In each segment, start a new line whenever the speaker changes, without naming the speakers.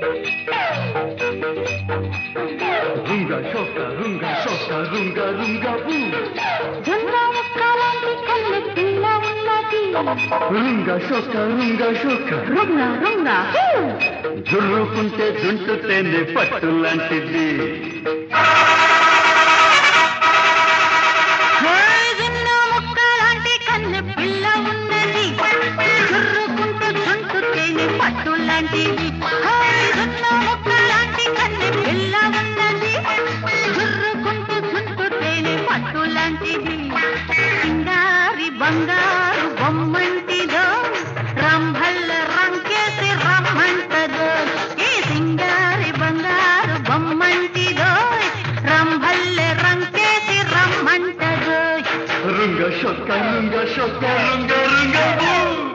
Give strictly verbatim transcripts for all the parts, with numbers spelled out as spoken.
runga shoka runga shoka runga runga boo
జొన్న ముక్కలాంటి కళ్ళు పిల్ల ఉన్నది
runga shoka runga shoka
రుంగ రుంగ
జుర్రుకుంటే జుంటుతేనే పట్టు లాంటిది
జొన్న ముక్కలాంటి కళ్ళు పిల్ల ఉన్నది చుర్రుకుంటూ చుంటుతేనే పట్టు లాంటిది జొన్న ముక్కలాంటి కళ్ళు పిల్ల ఉన్నది చుర్రుకుంటూ చుంటుతేనే పట్టు లాంటిది సింగారి బంగారు బొమ్మంటిదో రంభల్ల రంకేసి రమ్మంటదో ఈ సింగారి బంగారు బొమ్మంటిదో రంభల్ల రంకేసి రమ్మంటదో
runga shoka runga shoka runga runga boo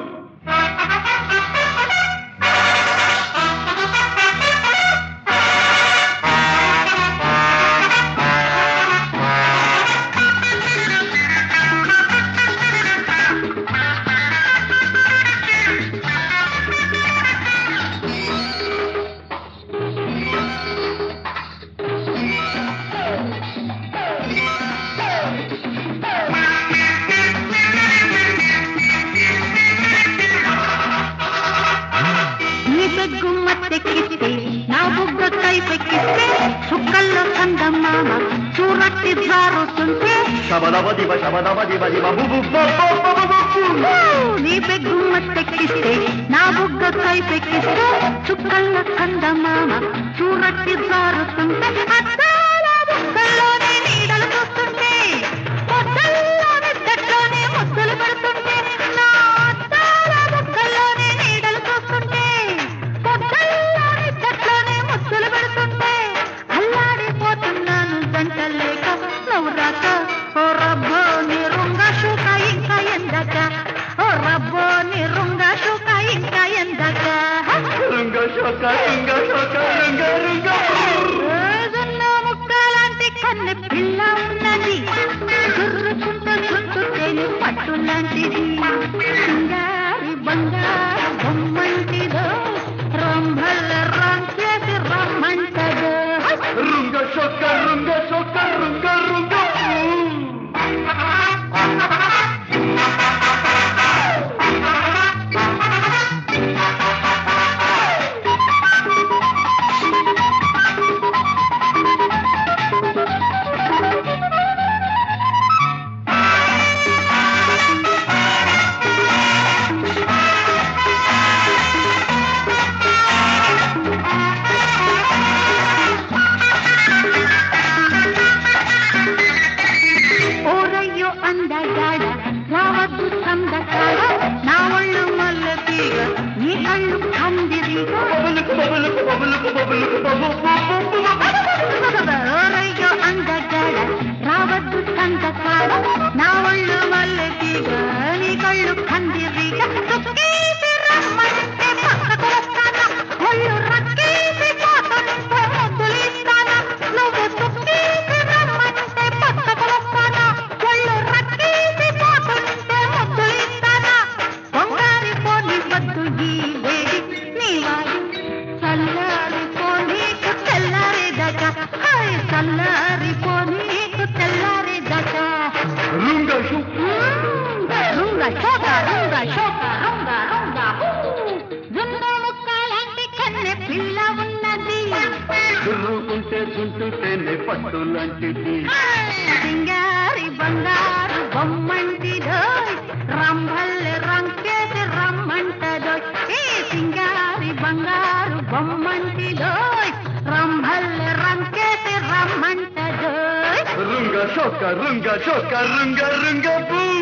గుమ్మత్తెక్కిస్తే నా బుగ్గ కైపెక్కిస్తే చుక్కల్లో కందమ్మామ చూరట్టి జారుతుంటే
shabadaba diba shabadaba diba diba boo boo boo boo boo
నీ గుమ్మత్తెక్కిస్తే నా బుగ్గ కైపెక్కిస్తే చుక్కల్లో కందమ్మామ చూరట్టి జారుతుంటే అద్దాల బుగ్గల్లోనే నీడలు చూస్తుంటే పొద్దల్లోని చెట్లోనే ముద్దలు పెడుతుంటే నా అద్దాల బుగ్గల్లోనే నీడలు చూస్తుంటే పొద్దల్లోని చెట్లోనే ముద్దలు పెడుతుంటే అల్లాడిపోతున్నాను జంటలేక నవ్వురాక ఓ రబ్బో నీ రుంగ షూక ఇంకా ఎందక ఓ రబ్బో నీ రుంగ షూక ఇంకా ఎందక
runga shoka runga shoka runga runga boo
జొన్న ముక్కలాంటి కన్నె పిల్ల ఉన్నది చుర్రుకుంటూ చుంటుతేనే పట్టు లాంటిది సింగారి బంగారు బొమ్మంటిదో రంభల్ల రంకేసి రమ్మంటదో
runga shoka runga shoka runga runga boo
ఓరయ్యో అందగాడ రావద్దు సందకాడ నా ఒళ్ళు మల్లెతీగ నీ కళ్ళు కందిరిగా
bubble bubble bubble bubble bubble
ఓరయ్యో అందగాడ రావద్దు సందకాడ నా ఒళ్ళు మల్లెతీగ నీ కళ్ళు కందిరిగా చుక్కేసి రమ్మంటే పక్కకు వస్తానా ఒళ్ళు రక్కేసి పోతుంటే ముద్దులిస్తానా నువ్వు చుక్కేసి రమ్మంటే పక్కకు వస్తానా ఒళ్ళు రక్కేసి పోతుంటే ముద్దులిస్తానా పొంగారి పోని వద్దు ఈ వేడి నీ వాడి చల్లారి పోనీకు తెల్లారేదాకా హాయ్ చల్లారి పోనీకు తెల్లారేదాకా
runga shoka
రుంగ షోక రుంగ షోక రుంగ రుంగ జొన్న ముక్కలాంటి కన్నె పిల్ల ఉన్నది
జుర్రుకుంటే జుంటుతేనే పట్టు లాంటిది
సింగారి బంగారు బొమ్మంటిదో రంభల్లె రంకేసి రమ్మంటదో ఈ సింగారి బంగారు బొమ్మంటిదో రంభల్లె రంకేసి రమ్మంటదో
runga shoka runga shoka runga runga boo